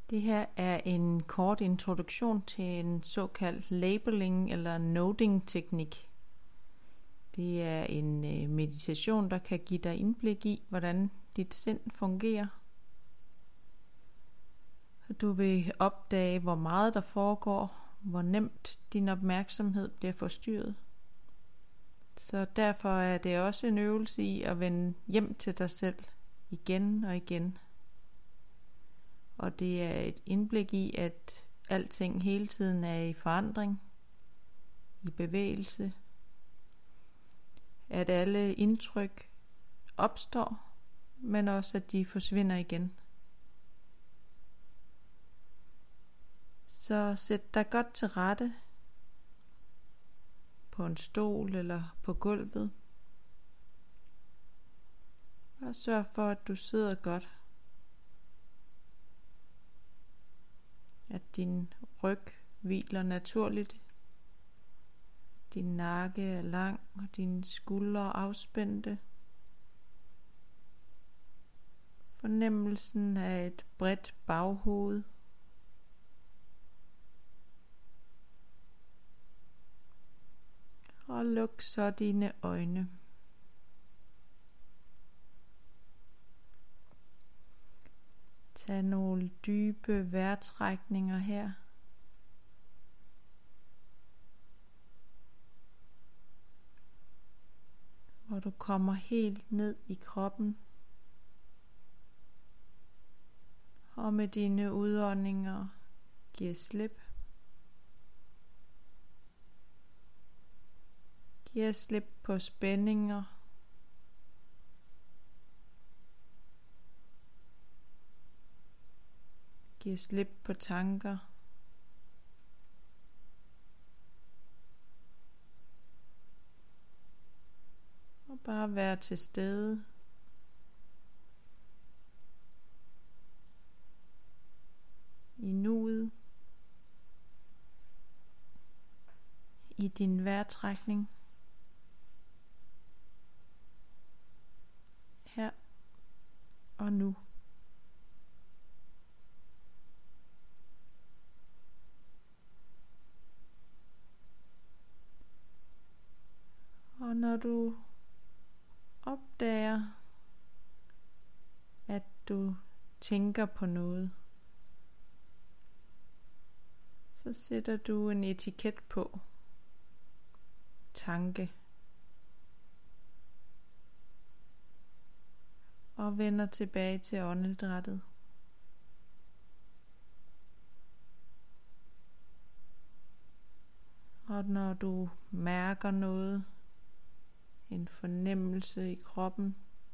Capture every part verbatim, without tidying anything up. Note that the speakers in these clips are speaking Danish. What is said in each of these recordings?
Det her er en kort introduktion til en såkaldt labeling eller noting teknik. Det er en meditation, der kan give dig indblik i, hvordan dit sind fungerer. Du vil opdage, hvor meget der foregår, hvor nemt din opmærksomhed bliver forstyrret. Så derfor er det også en øvelse i at vende hjem til dig selv igen og igen. Og det er et indblik i, at alting hele tiden er i forandring, i bevægelse. At alle indtryk opstår, men også at de forsvinder igen. Så sæt dig godt til rette på en stol eller på gulvet. Og sørg for, at du sidder godt. At din ryg hviler naturligt. Din nakke er lang, og dine skuldre afspændte. Fornemmelsen af et bredt baghoved. Og luk så dine øjne. Tag nogle dybe vejrtrækninger her. Hvor du kommer helt ned i kroppen. Og med dine udåndinger giver slip. Giver slip på spændinger. Giv slip på tanker. Og bare være til stede. I nuet. I din vejrtrækning. Her og nu. Og når du opdager, at du tænker på noget, så sætter du en etiket på. Tanke. Og vender tilbage til åndedrættet. Og når du mærker noget, en fornemmelse i kroppen,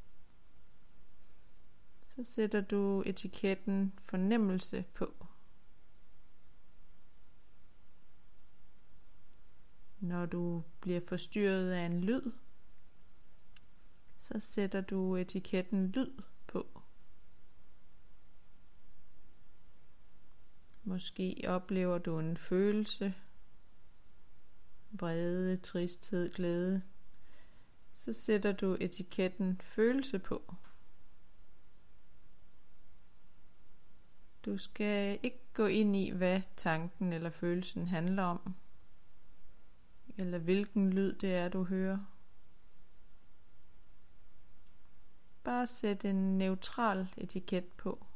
så sætter du etiketten fornemmelse på. Når du bliver forstyrret af en lyd, så sætter du etiketten lyd på. Måske oplever du en følelse, vrede, tristhed, glæde. Så sætter du etiketten følelse på. Du skal ikke gå ind i, hvad tanken eller følelsen handler om, eller hvilken lyd det er, du hører. Bare sæt en neutral etiket på.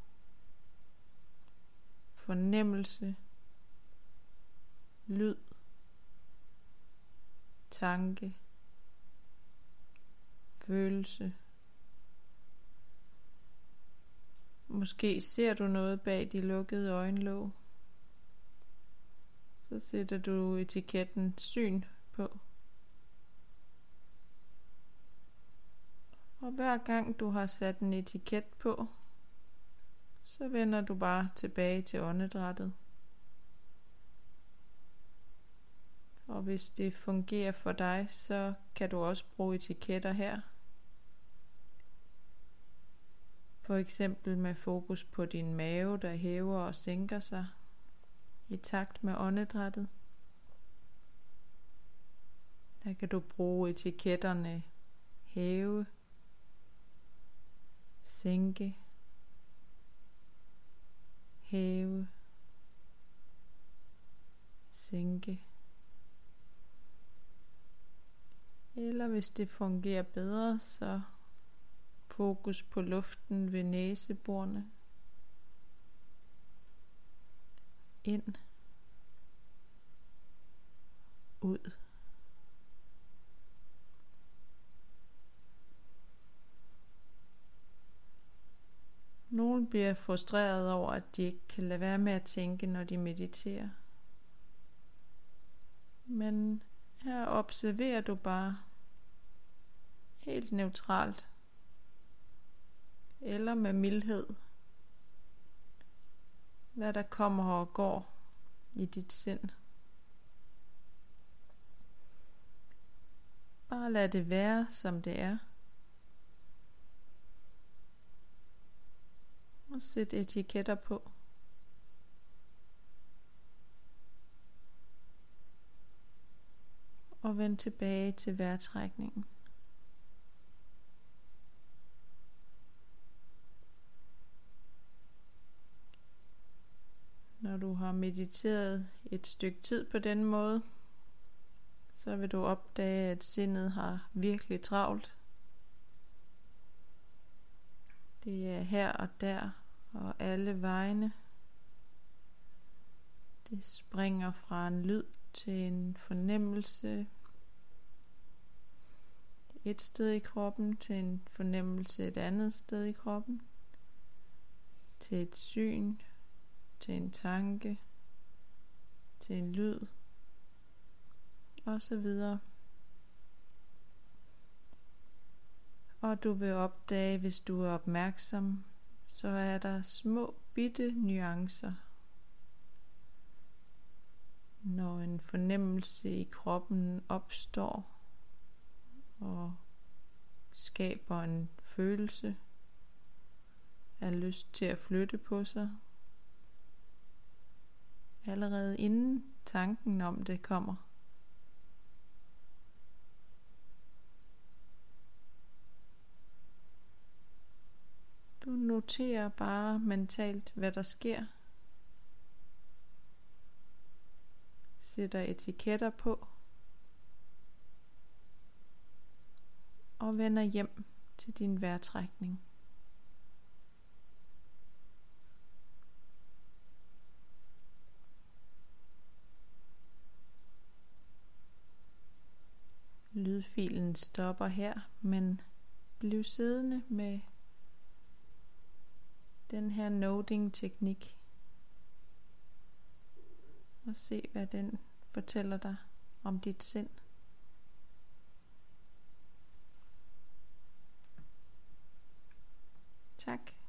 Fornemmelse, lyd, tanke, følelse. Måske ser du noget bag de lukkede øjenlåg. Så sætter du etiketten syn på. Og hver gang du har sat en etiket på, så vender du bare tilbage til åndedrættet. Og hvis det fungerer for dig, så kan du også bruge etiketter her. For eksempel med fokus på din mave, der hæver og sænker sig i takt med åndedrættet. Der kan du bruge etiketterne hæve, sænke, hæve, sænke. Eller hvis det fungerer bedre, så fokus på luften ved næseborene. Ind, ud. Nogle bliver frustreret over, at de ikke kan lade være med at tænke, når de mediterer. Men her observerer du bare helt neutralt eller med mildhed, hvad der kommer og går i dit sind. Bare lad det være, som det er. Og sæt etiketter på. Og vend tilbage til vejrtrækningen. Når du har mediteret et stykke tid på den måde, så vil du opdage, at sindet har virkelig travlt. Det er her og der og alle vegne. Det springer fra en lyd til en fornemmelse et sted i kroppen, til en fornemmelse et andet sted i kroppen, til et syn, til en tanke, til en lyd, og så videre. Og du vil opdage, hvis du er opmærksom, så er der små bitte nuancer. Når en fornemmelse i kroppen opstår og skaber en følelse af lyst til at flytte på sig, allerede inden tanken om det kommer. Du noterer bare mentalt, hvad der sker. Sætter etiketter på. Og vender hjem til din vejrtrækning. Lydfilen stopper her, men bliv siddende med den her noting teknik og se, hvad den fortæller dig om dit sind. Tak.